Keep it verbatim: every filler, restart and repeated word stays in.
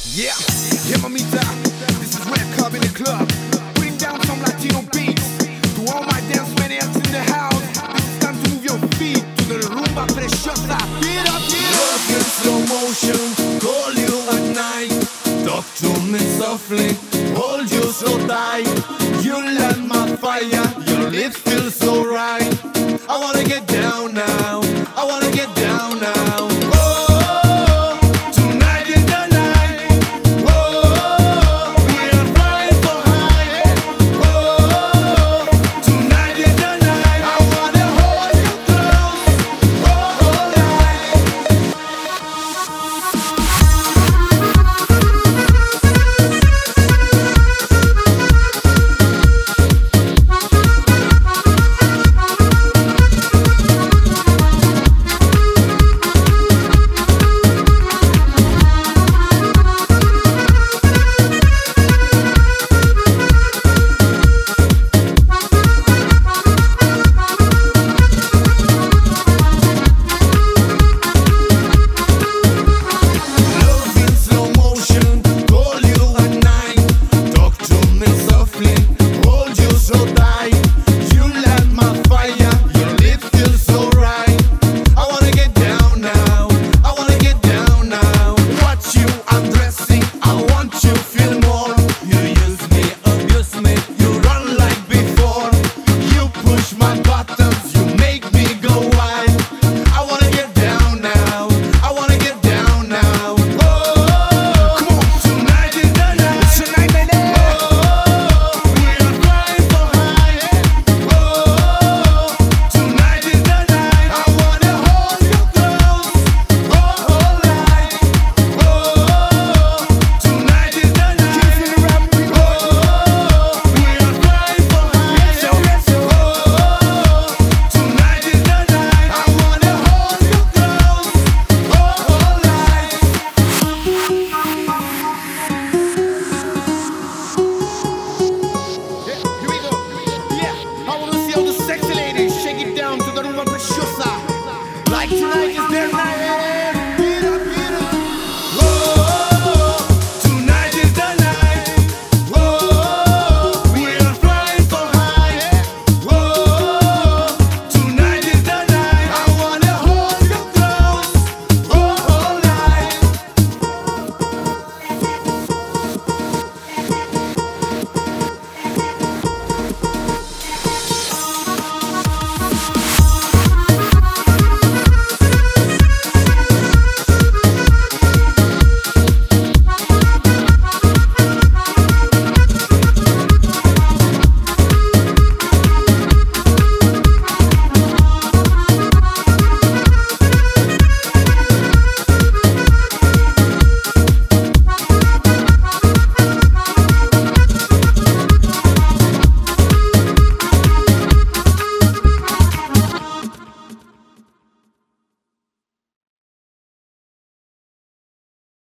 Yeah, yeah, mamita, this is Red Club in the club. Putting down some Latino beats. To all my dance maniacs in the house, this is time to move your feet to the rumba preciosa. Get up, get up. Love in slow motion, call you at night. Talk to me softly, hold you so tight. You light my fire, your lips feel so right. I wanna get down now.